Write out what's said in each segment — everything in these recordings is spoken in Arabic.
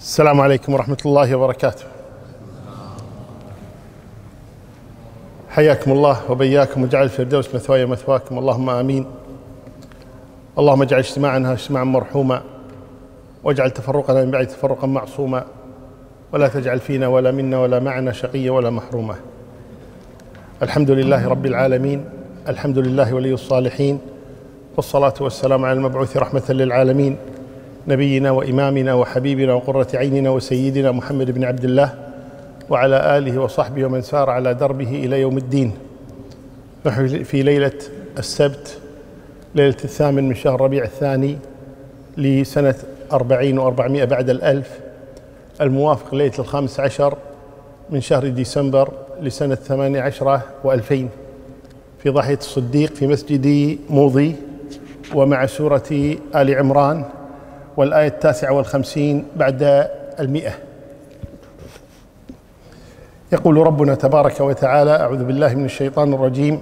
السلام عليكم ورحمة الله وبركاته. حياكم الله وبياكم وجعل الفردوس مثواي مثواكم، اللهم آمين. اللهم اجعل اجتماعنا اجتماعا مرحوما، واجعل تفرقنا من بعد تفرقا معصوما، ولا تجعل فينا ولا منا ولا معنا شقيا ولا محروما. الحمد لله رب العالمين، الحمد لله ولي الصالحين، والصلاة والسلام على المبعوث رحمة للعالمين، نبينا وإمامنا وحبيبنا وقرة عيننا وسيدنا محمد بن عبد الله، وعلى آله وصحبه ومن سار على دربه إلى يوم الدين. نحن في ليلة السبت، ليلة 8 من شهر ربيع الثاني لسنة 40 و400 بعد الألف، الموافق ليلة 15 من شهر ديسمبر لسنة 18 و2000، في ضاحية الصديق في مسجد موضي، ومع سورة آل عمران والآية 59 بعد 100. يقول ربنا تبارك وتعالى: أعوذ بالله من الشيطان الرجيم: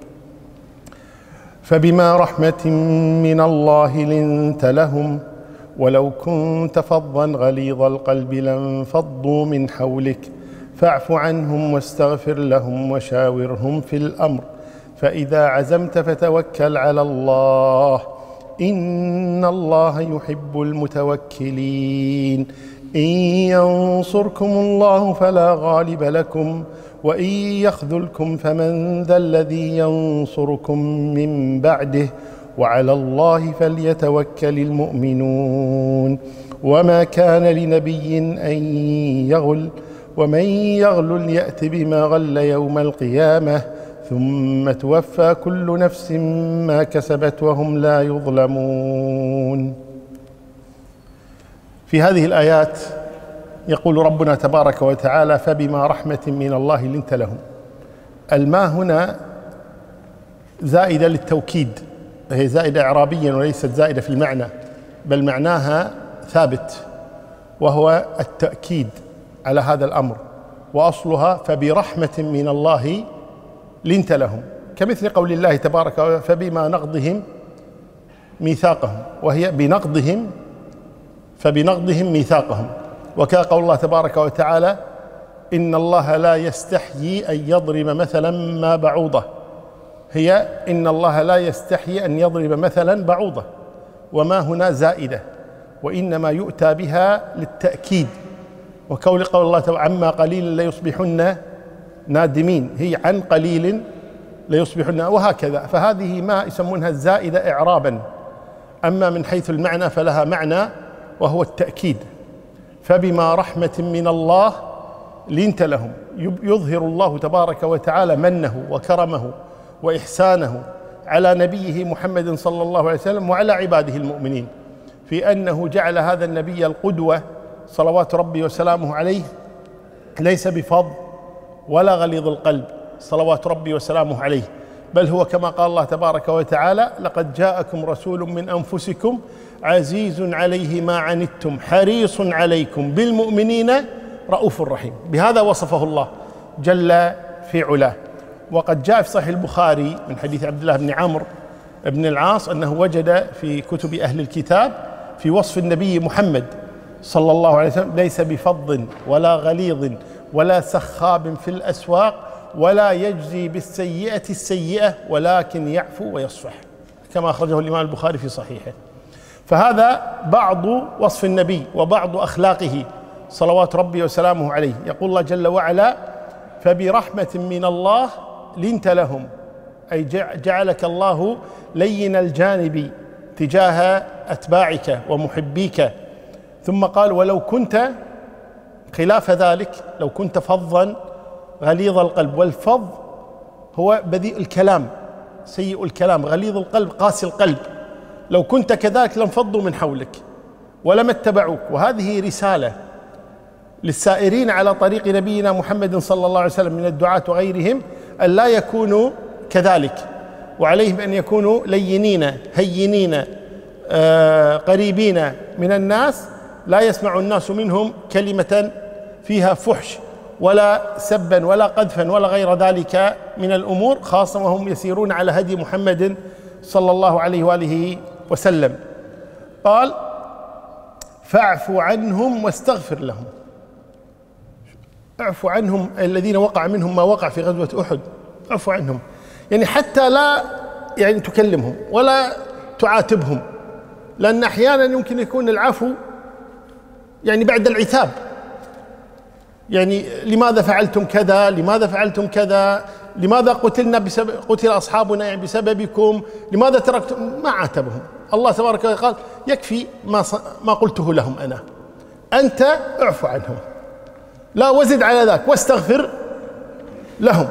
فبما رحمة من الله لنت لهم ولو كنت فظا غليظ القلب لانفضوا من حولك فاعف عنهم واستغفر لهم وشاورهم في الأمر فإذا عزمت فتوكل على الله إن الله يحب المتوكلين. إن ينصركم الله فلا غالب لكم وإن يخذلكم فمن ذا الذي ينصركم من بعده وعلى الله فليتوكل المؤمنون. وما كان لنبي أن يغل ومن يغل يأت بما غل يوم القيامة ثم توفى كل نفس ما كسبت وهم لا يظلمون. في هذه الآيات يقول ربنا تبارك وتعالى: فبما رحمة من الله لنت لهم. الماء هنا زائدة للتوكيد، هي زائدة إعرابيا وليست زائدة في المعنى، بل معناها ثابت وهو التأكيد على هذا الأمر، وأصلها فبرحمة من الله لنت لهم، كمثل قول الله تبارك وتعالى: فبما نقضهم ميثاقهم، وهي بنقضهم فبنقضهم ميثاقهم. وكقول الله تبارك وتعالى: إن الله لا يستحيي أن يضرب مثلا ما بعوضة، هي إن الله لا يستحيي أن يضرب مثلا بعوضة، وما هنا زائدة وإنما يؤتى بها للتأكيد. وقول الله تعالى: عما قليل ليصبحن نادمين، هي عن قليل ليصبحن، وهكذا. فهذه ما يسمونها الزائدة إعرابا، أما من حيث المعنى فلها معنى وهو التأكيد. فبما رحمة من الله لنت لهم، يظهر الله تبارك وتعالى منه وكرمه وإحسانه على نبيه محمد صلى الله عليه وسلم وعلى عباده المؤمنين، في أنه جعل هذا النبي القدوة صلوات ربي وسلامه عليه، ليس بفظ ولا غليظ القلب صلوات ربي وسلامه عليه، بل هو كما قال الله تبارك وتعالى: لقد جاءكم رسول من أنفسكم عزيز عليه ما عنتم حريص عليكم بالمؤمنين رؤوف رحيم. بهذا وصفه الله جل في علاه. وقد جاء في صحيح البخاري من حديث عبد الله بن عمرو بن العاص أنه وجد في كتب أهل الكتاب في وصف النبي محمد صلى الله عليه وسلم: ليس بفظ ولا غليظ ولا سخاب في الأسواق ولا يجزي بالسيئة السيئة ولكن يعفو ويصفح، كما أخرجه الإمام البخاري في صحيحه. فهذا بعض وصف النبي وبعض أخلاقه صلوات ربي وسلامه عليه. يقول الله جل وعلا: فبرحمة من الله لنت لهم، أي جعلك الله لين الجانب تجاه أتباعك ومحبيك. ثم قال: ولو كنت خلاف ذلك، لو كنت فظا غليظ القلب، والفظ هو بذيء الكلام سيء الكلام، غليظ القلب قاسي القلب، لو كنت كذلك لانفضوا من حولك ولم اتبعوك. وهذه رسالة للسائرين على طريق نبينا محمد صلى الله عليه وسلم من الدعاة وغيرهم، أن لا يكونوا كذلك، وعليهم أن يكونوا لينين هينين قريبين من الناس، لا يسمع الناس منهم كلمة فيها فحش ولا سبا ولا قذفا ولا غير ذلك من الأمور، خاصة وهم يسيرون على هدي محمد صلى الله عليه وآله وسلم. قال: فاعف عنهم واستغفر لهم. اعفو عنهم الذين وقع منهم ما وقع في غزوة أحد، اعفو عنهم، يعني حتى لا يعني تكلمهم ولا تعاتبهم، لأن أحيانا يمكن يكون العفو يعني بعد العتاب، يعني لماذا فعلتم كذا، لماذا فعلتم كذا، لماذا قتل أصحابنا يعني بسببكم، لماذا تركتم، ما عاتبهم. الله تبارك وتعالى قال يكفي ما قلته لهم أنا، أنت اعفو عنهم، لا وزد على ذاك واستغفر لهم.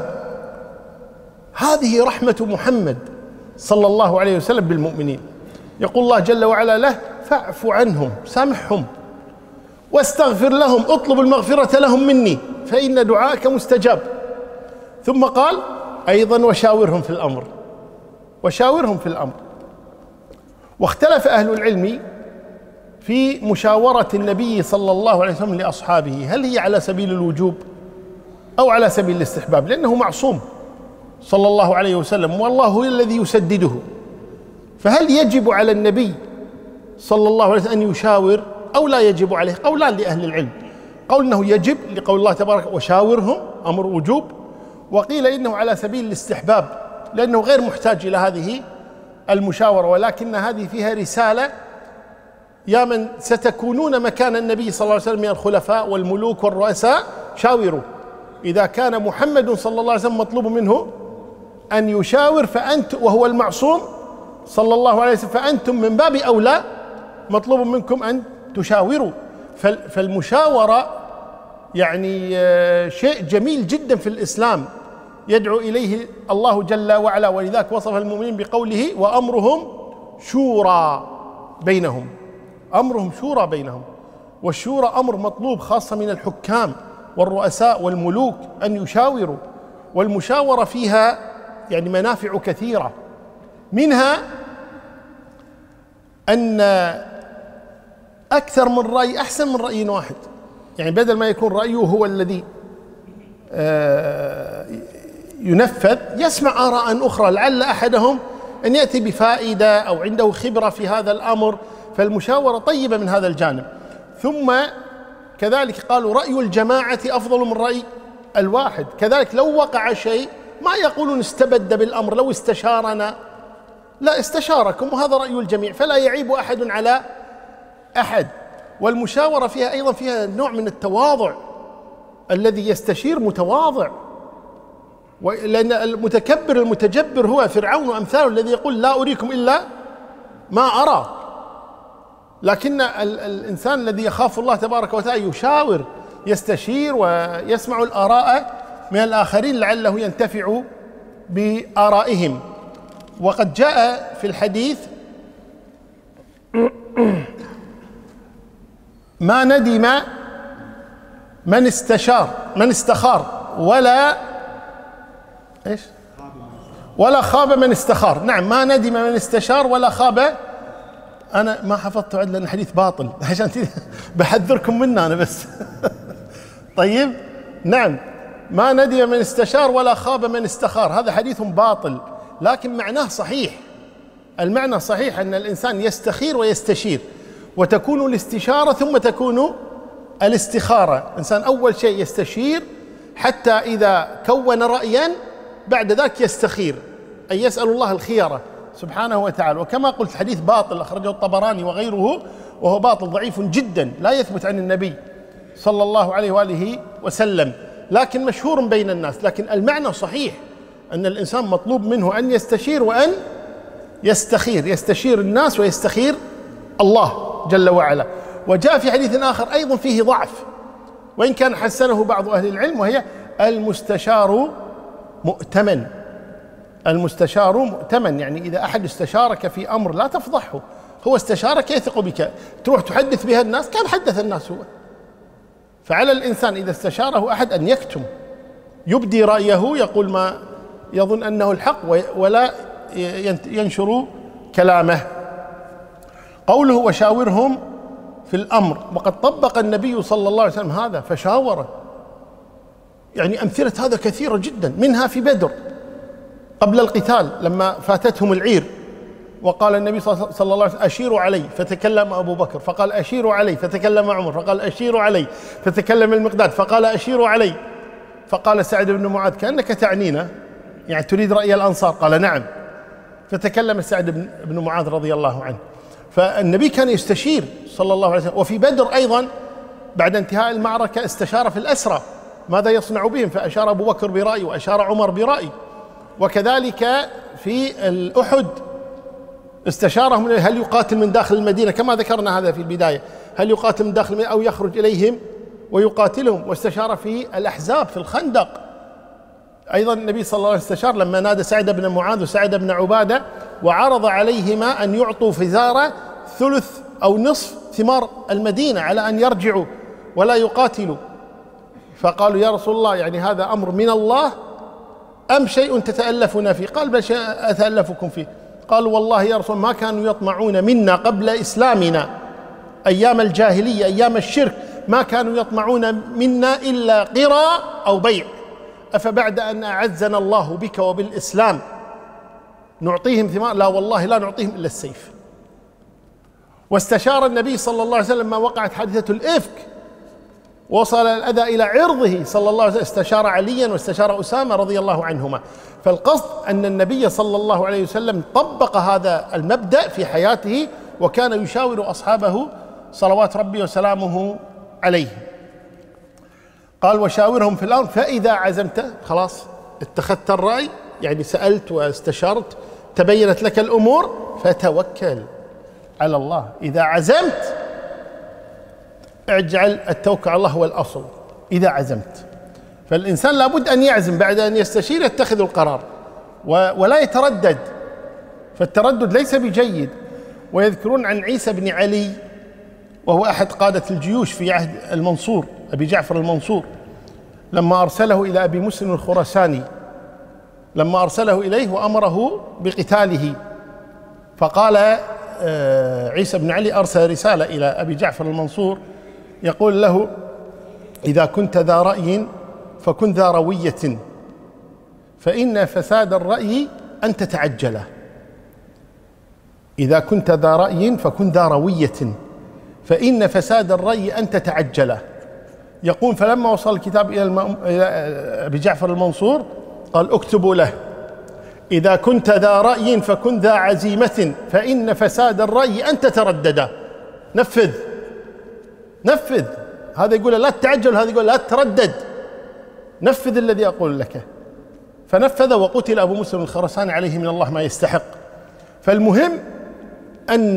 هذه رحمة محمد صلى الله عليه وسلم بالمؤمنين. يقول الله جل وعلا له فاعف عنهم، سامحهم، واستغفر لهم، اطلب المغفرة لهم مني فإن دعاءك مستجاب. ثم قال أيضا وشاورهم في الأمر، وشاورهم في الأمر. واختلف أهل العلم في مشاورة النبي صلى الله عليه وسلم لأصحابه، هل هي على سبيل الوجوب أو على سبيل الاستحباب، لأنه معصوم صلى الله عليه وسلم والله هو الذي يسدده. فهل يجب على النبي صلى الله عليه وسلم أن يشاور أو لا يجب عليه؟ قولان لأهل العلم، قول أنه يجب لقول الله تبارك وشاورهم أمر وجوب، وقيل إنه على سبيل الاستحباب لأنه غير محتاج إلى هذه المشاورة، ولكن هذه فيها رسالة يا من ستكونون مكان النبي صلى الله عليه وسلم من الخلفاء والملوك والرؤساء شاوروا. إذا كان محمد صلى الله عليه وسلم مطلوب منه أن يشاور فأنت وهو المعصوم صلى الله عليه وسلم، فأنتم من باب أولى مطلوب منكم أن تشاوروا. فالمشاورة يعني شيء جميل جدا في الإسلام يدعو إليه الله جل وعلا، ولذلك وصف المؤمنين بقوله وأمرهم شورى بينهم، أمرهم شورى بينهم. والشورى أمر مطلوب خاصة من الحكام والرؤساء والملوك أن يشاوروا، والمشاورة فيها يعني منافع كثيرة، منها أن أكثر من رأي أحسن من رأي واحد، يعني بدل ما يكون رأيه هو الذي ينفذ يسمع آراء أخرى لعل أحدهم أن يأتي بفائدة أو عنده خبرة في هذا الأمر، فالمشاورة طيبة من هذا الجانب. ثم كذلك قالوا رأي الجماعة أفضل من رأي الواحد، كذلك لو وقع شيء ما يقولون استبد بالأمر لو استشارنا، لا استشاركم وهذا رأي الجميع، فلا يعيب أحد على أحد. والمشاورة فيها أيضا فيها نوع من التواضع، الذي يستشير متواضع، لأن المتكبر المتجبر هو فرعون وأمثاله الذي يقول لا أريكم إلا ما أرى. لكن الإنسان الذي يخاف الله تبارك وتعالى يشاور، يستشير ويسمع الآراء من الآخرين لعله ينتفع بآرائهم. وقد جاء في الحديث ما ندم من استخار ولا خاب من استخار. نعم، ما ندم من استشار ولا خاب. أنا ما حفظت عدل لأن الحديث باطل عشان بحذركم منه أنا بس. طيب، نعم، ما ندم من استشار ولا خاب من استخار، هذا حديث باطل لكن معناه صحيح. المعنى صحيح أن الإنسان يستخير ويستشير، وتكون الاستشارة ثم تكون الاستخارة. الإنسان أول شيء يستشير حتى إذا كون رأيا بعد ذلك يستخير، أي يسأل الله الخيرة سبحانه وتعالى. وكما قلت حديث باطل أخرجه الطبراني وغيره، وهو باطل ضعيف جدا لا يثبت عن النبي صلى الله عليه وآله وسلم، لكن مشهور بين الناس. لكن المعنى صحيح أن الإنسان مطلوب منه أن يستشير وأن يستخير، يستشير الناس ويستخير الله جل وعلا. وجاء في حديث آخر أيضا فيه ضعف وإن كان حسنه بعض أهل العلم، وهي المستشار مؤتمن. المستشار مؤتمن، يعني إذا أحد استشارك في أمر لا تفضحه، هو استشارك يثق بك، تروح تحدث بها الناس كان حدث الناس هو. فعلى الإنسان إذا استشاره أحد أن يكتم، يبدي رأيه، يقول ما يظن أنه الحق ولا ينشر كلامه. قوله وشاورهم في الأمر، وقد طبق النبي صلى الله عليه وسلم هذا فشاوره، يعني أمثلة هذا كثيرة جدا، منها في بدر قبل القتال لما فاتتهم العير وقال النبي صلى الله عليه وسلم أشيروا علي، فتكلم أبو بكر فقال أشيروا علي، فتكلم عمر فقال أشيروا علي، فتكلم المقداد فقال أشيروا علي. فقال سعد بن معاذ كأنك تعنينا، يعني تريد رأي الأنصار؟ قال نعم. فتكلم سعد بن معاذ رضي الله عنه. فالنبي كان يستشير صلى الله عليه وسلم. وفي بدر أيضا بعد انتهاء المعركة استشار في الأسرى ماذا يصنع بهم، فأشار أبو بكر برأي وأشار عمر برأي. وكذلك في الأحد استشارهم هل يقاتل من داخل المدينة كما ذكرنا هذا في البداية، هل يقاتل من داخل المدينة أو يخرج إليهم ويقاتلهم. واستشار في الأحزاب في الخندق أيضا النبي صلى الله عليه وسلم استشار لما نادى سعد بن معاذ وسعد بن عبادة وعرض عليهما أن يعطوا فزارة ثلث أو نصف ثمار المدينة على أن يرجعوا ولا يقاتلوا. فقالوا يا رسول الله يعني هذا أمر من الله أم شيء تتألفنا فيه؟ قال بل شيء أتألفكم فيه. قالوا والله يا رسول ما كانوا يطمعون منا قبل إسلامنا أيام الجاهلية أيام الشرك، ما كانوا يطمعون منا إلا قرى أو بيع، أفبعد أن أعزنا الله بك وبالإسلام نعطيهم ثمار؟ لا والله لا نعطيهم إلا السيف. واستشار النبي صلى الله عليه وسلم ما وقعت حادثة الإفك وصل الأذى إلى عرضه صلى الله عليه وسلم، استشار عليا واستشار أسامة رضي الله عنهما. فالقصد أن النبي صلى الله عليه وسلم طبق هذا المبدأ في حياته وكان يشاور أصحابه صلوات ربي وسلامه عليه. قال وشاورهم في الأمر فإذا عزمت، خلاص اتخذت الرأي يعني سألت واستشرت تبينت لك الأمور فتوكل على الله. إذا عزمت اجعل التوكل على الله هو الأصل. إذا عزمت فالإنسان لابد أن يعزم بعد أن يستشير يتخذ القرار ولا يتردد، فالتردد ليس بجيد. ويذكرون عن عيسى بن علي وهو أحد قادة الجيوش في عهد المنصور أبي جعفر المنصور، لما أرسله إلى أبي مسلم الخراساني، لما أرسله إليه وأمره بقتاله، فقال عيسى بن علي أرسل رسالة إلى أبي جعفر المنصور يقول له إذا كنت ذا رأي فكن ذا روية، فإن فساد الرأي أن تتعجله. إذا كنت ذا رأي فكن ذا روية، فإن فساد الرأي أن تتعجله. يقول فلما وصل الكتاب إلى أبي جعفر المنصور قال اكتبوا له إذا كنت ذا رأي فكن ذا عزيمة، فإن فساد الرأي أن تتردد. نفذ نفذ، هذا يقول لا تتعجل، هذا يقول لا تتردد، نفذ الذي أقول لك. فنفذ وقتل أبو مسلم الخراساني عليه من الله ما يستحق. فالمهم أن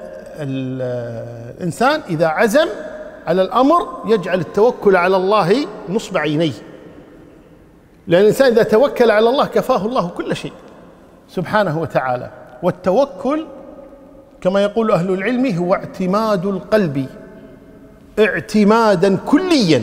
الإنسان إذا عزم على الأمر يجعل التوكل على الله نصب عينيه، لأن الإنسان إذا توكل على الله كفاه الله كل شيء سبحانه وتعالى. والتوكل كما يقول أهل العلم هو اعتماد القلب اعتمادا كليا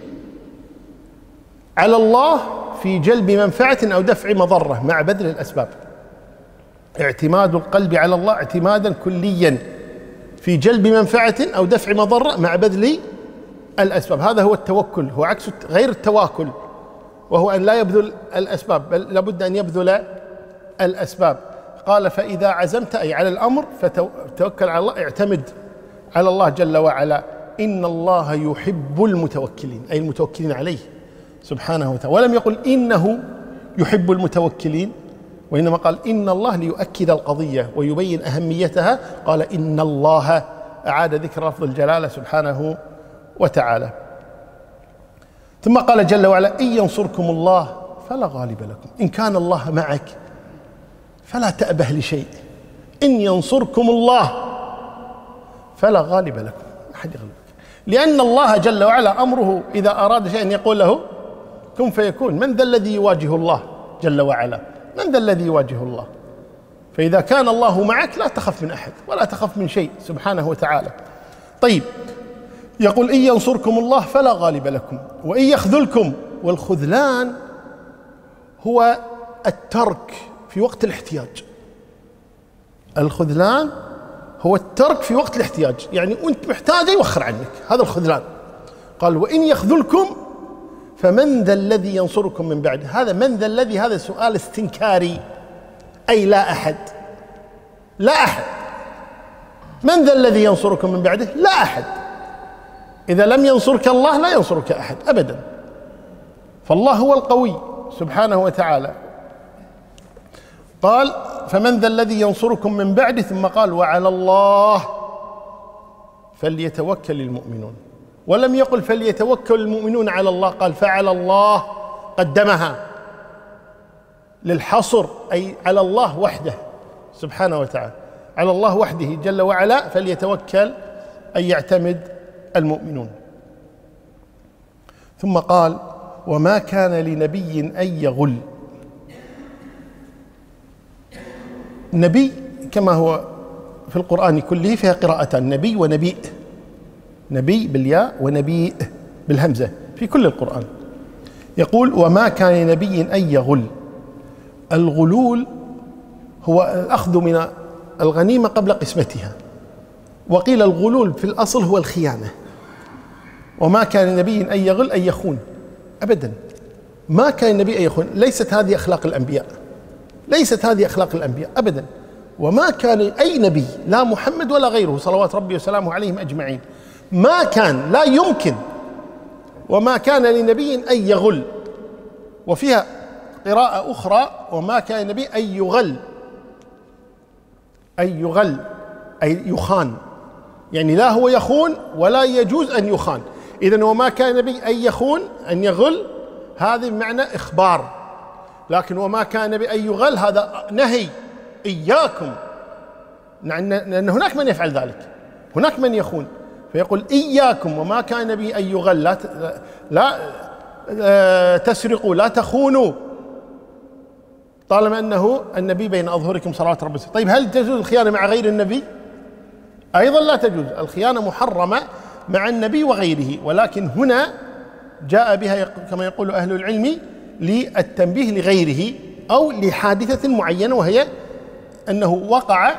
على الله في جلب منفعة أو دفع مضرة مع بذل الأسباب. اعتماد القلب على الله اعتمادا كليا في جلب منفعة أو دفع مضرة مع بذل الأسباب. هذا هو التوكل، هو عكس غير التواكل، وهو أن لا يبذل الأسباب بل لابد أن يبذل الأسباب. قال فإذا عزمت أي على الأمر فتوكل على الله، اعتمد على الله جل وعلا. إن الله يحب المتوكلين أي المتوكلين عليه سبحانه وتعالى، ولم يقل إنه يحب المتوكلين، وإنما قال إن الله ليؤكد القضية ويبين أهميتها. قال إن الله، أعاد ذكر لفظ الجلالة سبحانه وتعالى. ثم قال جل وعلا إن ينصركم الله فلا غالب لكم، إن كان الله معك فلا تأبه لشيء. إن ينصركم الله فلا غالب لكم، أحد يغلبك، لأن الله جل وعلا أمره إذا أراد شيئا يقول له كن فيكون. من ذا الذي يواجه الله جل وعلا؟ من ذا الذي يواجه الله؟ فإذا كان الله معك لا تخف من أحد ولا تخف من شيء سبحانه وتعالى. طيب، يقول إن ينصركم الله فلا غالب لكم وإن يخذلكم، والخذلان هو الترك في وقت الاحتياج. الخذلان هو الترك في وقت الاحتياج، يعني أنت محتاج يوخر عنك، هذا الخذلان. قال وإن يخذلكم فمن ذا الذي ينصركم من بعد. هذا من ذا الذي، هذا سؤال استنكاري، أي لا أحد. لا أحد. من ذا الذي ينصركم من بعده؟ لا أحد. إذا لم ينصرك الله لا ينصرك أحد أبدا. فالله هو القوي سبحانه وتعالى. قال فمن ذا الذي ينصركم من بعده، ثم قال وعلى الله فليتوكل المؤمنون. ولم يقل فليتوكل المؤمنون على الله، قال فعلى الله، قدمها للحصر، أي على الله وحده سبحانه وتعالى، على الله وحده جل وعلا فليتوكل، أي يعتمد المؤمنون. ثم قال وما كان لنبي أن يغل. نبي كما هو في القرآن كله فيها قراءتان، نبي ونبيء، نبي بالياء ونبيء بالهمزة في كل القرآن. يقول وما كان لنبي أن يغل. الغلول هو الأخذ من الغنيمة قبل قسمتها، وقيل الغلول في الأصل هو الخيانة. وما كان لنبي أن يغل أن يخون أبدا، ما كان النبي أن يخون. ليست هذه أخلاق الأنبياء، ليست هذه أخلاق الأنبياء أبدا. وما كان أي نبي، لا محمد ولا غيره صلوات ربي وسلامه عليهم أجمعين، ما كان، لا يمكن. وما كان لنبي أن يغل. وفيها قراءة أخرى وما كان النبي أن يغل، أن يغل أي يخان، يعني لا هو يخون ولا يجوز أن يخان. إذن وما كان النبي أن يخون، أن يغل، هذا بمعنى إخبار. لكن وما كان النبي أن يغل هذا نهي، إياكم، لأن هناك من يفعل ذلك، هناك من يخون، فيقول إياكم وما كان النبي أن يغل، لا تسرقوا، لا تخونوا، طالما أنه النبي بين أظهركم صلوات ربي. طيب هل تجوز الخيانة مع غير النبي؟ أيضا لا تجوز. الخيانة محرمة مع النبي وغيره، ولكن هنا جاء بها كما يقول أهل العلم للتنبيه لغيره أو لحادثة معينة، وهي أنه وقع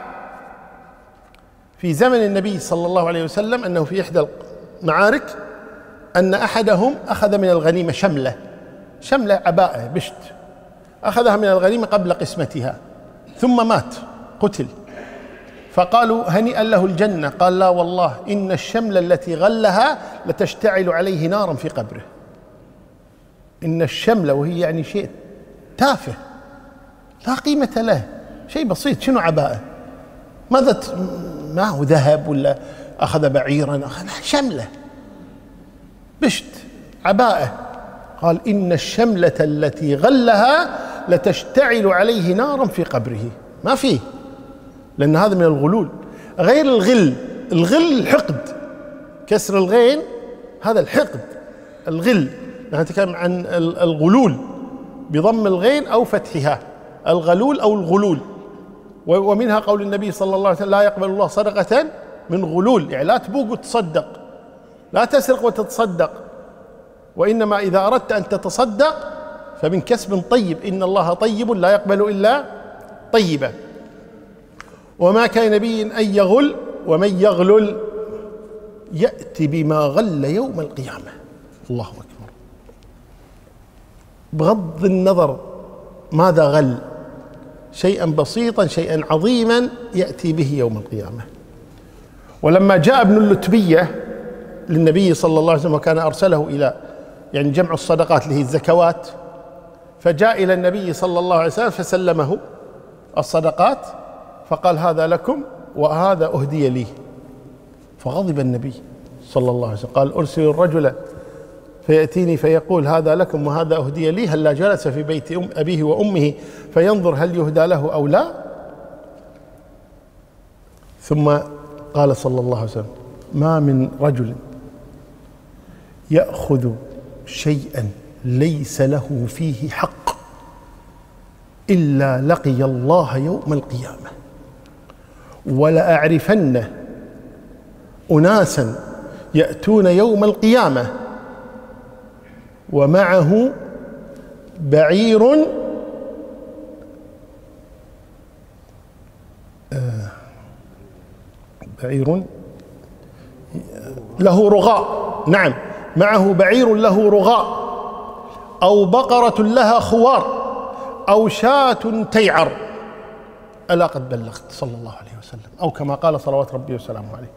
في زمن النبي صلى الله عليه وسلم أنه في إحدى المعارك أن أحدهم أخذ من الغنيمة شملة عباءة بشت، أخذها من الغنيمة قبل قسمتها ثم مات، قتل. فقالوا هنيئا له الجنة، قال لا والله إن الشملة التي غلها لتشتعل عليه نارا في قبره. إن الشملة، وهي يعني شيء تافه لا قيمة له، شيء بسيط، شنو عباءة، ماذا ما هو ذهب ولا أخذ بعيرا، أخذ شملة بشت عباءة. قال إن الشملة التي غلها لتشتعل عليه نارا في قبره. ما فيه، لأن هذا من الغلول. غير الغل، الغل الحقد، كسر الغين هذا الحقد، الغل. نتكلم عن الغلول بضم الغين أو فتحها، الغلول أو الغلول. ومنها قول النبي صلى الله عليه وسلم لا يقبل الله صدقة من غلول، يعني لا تبوق وتصدق، لا تسرق وتتصدق، وإنما إذا أردت أن تتصدق فمن كسب طيب، إن الله طيب لا يقبل إلا طيبا. وما كان نبي أن يغل، ومن يغلل يأتي بما غل يوم القيامة. الله أكبر. بغض النظر ماذا غل، شيئا بسيطا شيئا عظيما يأتي به يوم القيامة. ولما جاء ابن اللتبية للنبي صلى الله عليه وسلم وكان أرسله إلى يعني جمع الصدقات اللي هي الزكوات، فجاء إلى النبي صلى الله عليه وسلم فسلمه الصدقات فقال هذا لكم وهذا أهدي لي. فغضب النبي صلى الله عليه وسلم، قال أرسل الرجل فيأتيني فيقول هذا لكم وهذا أهدي لي، هل لا جلس في بيت أبيه وأمه فينظر هل يهدى له أو لا؟ ثم قال صلى الله عليه وسلم ما من رجل يأخذ شيئا ليس له فيه حق إلا لقي الله يوم القيامة، ولأعرفن أناسا يأتون يوم القيامة ومعه بعير له رغاء، نعم معه بعير له رغاء، أو بقرة لها خوار، أو شاة تيعر. ألا قد بلغت صلى الله عليه وسلم، أو كما قال صلوات ربي وسلامه عليه.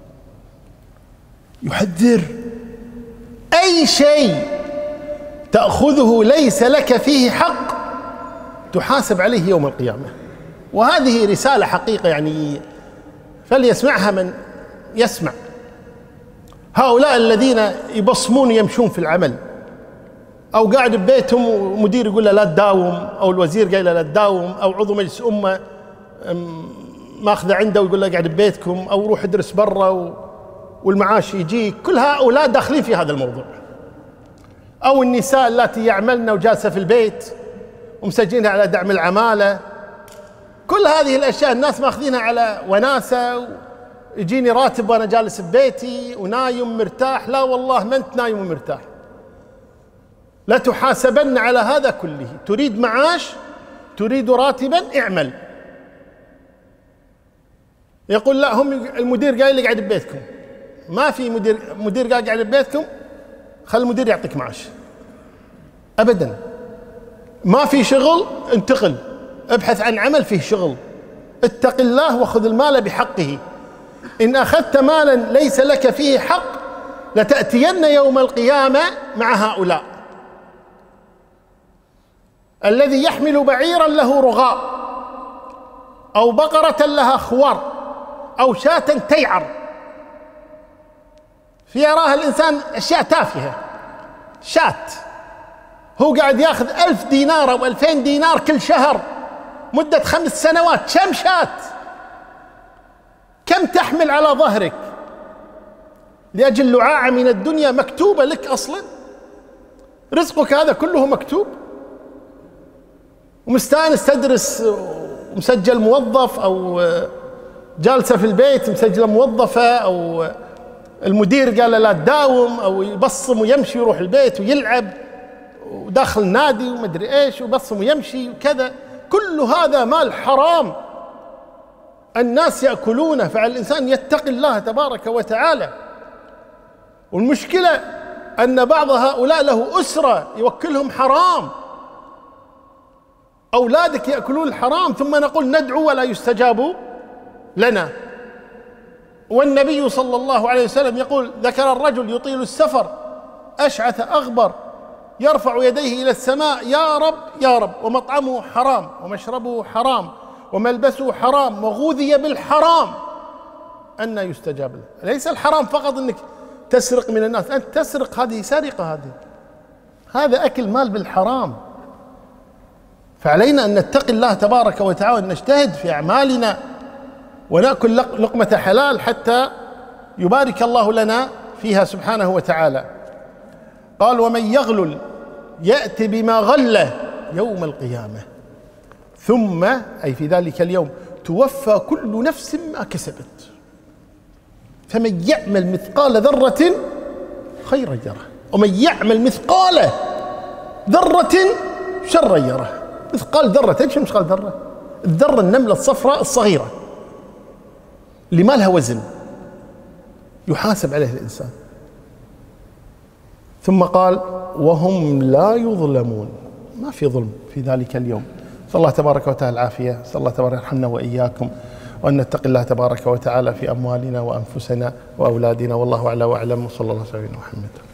يحذر أي شيء تأخذه ليس لك فيه حق تحاسب عليه يوم القيامة. وهذه رسالة حقيقة يعني فليسمعها من يسمع. هؤلاء الذين يبصمون يمشون في العمل، أو قاعد ببيتهم ومدير يقول له لا تداوم، أو الوزير قال له لا تداوم، أو عضو مجلس أمة ماخذه عنده ويقول له قاعد ببيتكم، أو روح ادرس برا والمعاش يجيك. كل هؤلاء داخلين في هذا الموضوع. أو النساء التي يعملن وجالسة في البيت ومسجلينها على دعم العمالة. كل هذه الأشياء الناس ماخذينها على وناسة، يجيني راتب وأنا جالس ببيتي ونايم مرتاح. لا والله ما أنت نايم ومرتاح، لا تحاسبن على هذا كله. تريد معاش، تريد راتبا، اعمل. يقول لا هم المدير قايل لي قاعد ببيتكم. ما في مدير قاعد ببيتكم، خل المدير يعطيك معاش أبدا. ما في شغل، انتقل ابحث عن عمل فيه شغل. اتق الله وخذ المال بحقه. إن أخذت مالا ليس لك فيه حق لتأتين يوم القيامة مع هؤلاء. الذي يحمل بعيرا له رغاء، أو بقرة لها خوار، أو شاة تيعر، في يراها الإنسان أشياء تافهة. شاة هو قاعد ياخذ 1000 دينار أو 2000 دينار كل شهر مدة 5 سنوات. كم شاة؟ كم تحمل على ظهرك لأجل لعاعة من الدنيا مكتوبة لك أصلا؟ رزقك هذا كله مكتوب، ومستانس تدرس ومسجل موظف، أو جالسة في البيت مسجلة موظفة، أو المدير قال لا تداوم، أو يبصم ويمشي يروح البيت ويلعب وداخل النادي ومدري إيش ويبصم ويمشي وكذا. كل هذا مال حرام الناس يأكلونه. فعلى الإنسان يتقي الله تبارك وتعالى. والمشكلة أن بعض هؤلاء له أسرة يوكلهم حرام، أولادك يأكلون الحرام، ثم نقول ندعو ولا يستجاب لنا. والنبي صلى الله عليه وسلم يقول: ذكر الرجل يطيل السفر أشعث أغبر يرفع يديه إلى السماء: يا رب يا رب، ومطعمه حرام ومشربه حرام وملبسه حرام وغوذي بالحرام، أن يستجاب له. ليس الحرام فقط أنك تسرق من الناس، أنت تسرق، هذه سرقة، هذا أكل مال بالحرام. فعلينا أن نتقي الله تبارك وتعالى، أن نجتهد في أعمالنا ونأكل لقمة حلال حتى يبارك الله لنا فيها سبحانه وتعالى. قال: ومن يغلل يأتي بما غله يوم القيامة ثم، أي في ذلك اليوم، توفى كل نفس ما كسبت. فمن يعمل مثقال ذرة خيرا يره، ومن يعمل مثقال ذرة شرا يره. مثقال ذرة، ايش مثقال ذرة؟ الذرة النملة الصفراء الصغيرة اللي ما لها وزن يحاسب عليه الإنسان. ثم قال: وهم لا يظلمون، ما في ظلم في ذلك اليوم. صلى الله تبارك وتعالى العافية، صلى الله تبارك يرحمنا وإياكم، وأن نتقي الله تبارك وتعالى في أموالنا وأنفسنا وأولادنا. والله أعلى وأعلم، وصلى الله على سيدنا محمد.